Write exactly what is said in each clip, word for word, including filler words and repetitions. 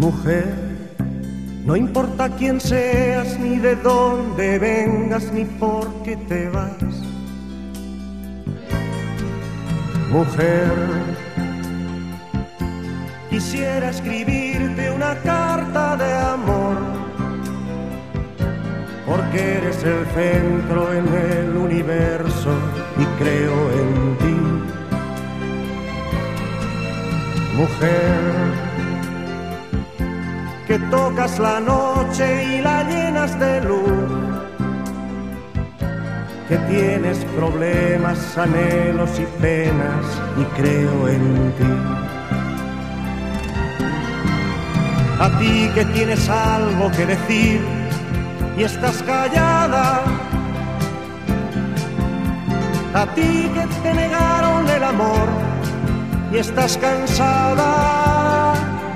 Mujer, no importa quién seas, ni de dónde vengas, ni por qué te vas. Mujer, quisiera escribirte una carta de amor, porque eres el centro en el universo y creo en ti. Mujer, que tocas la noche y la llenas de luz, que tienes problemas, anhelos y penas y creo en ti. A ti que tienes algo que decir y estás callada, a ti que te negaron el amor y estás cansada,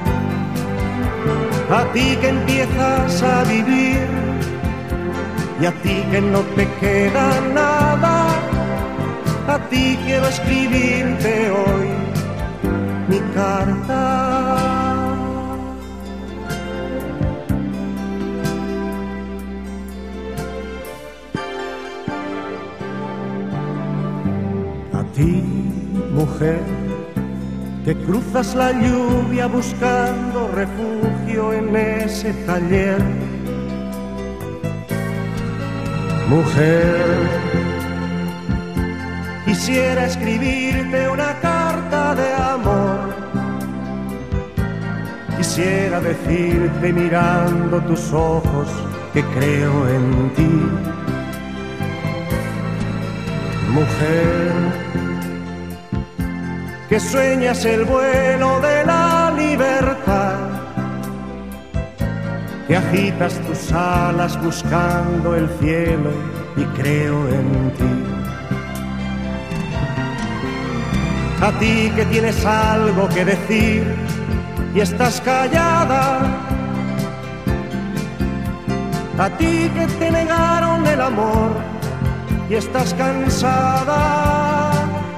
a ti que empiezas a vivir y a ti que no te queda nada, a ti quiero escribirte hoy mi carta. A ti, mujer, que cruzas la lluvia buscando refugio en ese taller. Mujer, quisiera escribirte una carta de amor, quisiera decirte mirando tus ojos que creo en ti. Mujer, que sueñas el vuelo de la libertad, que agitas tus alas buscando el cielo y creo en ti. A ti que tienes algo que decir y estás callada, a ti que te negaron el amor y estás cansada,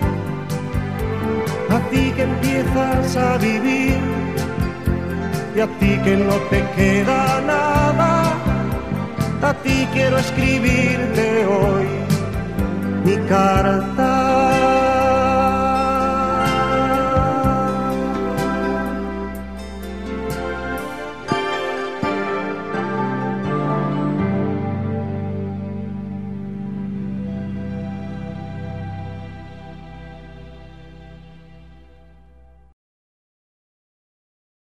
a ti que empiezas a vivir y a ti que no te queda nada, a ti quiero escribirte hoy mi carta.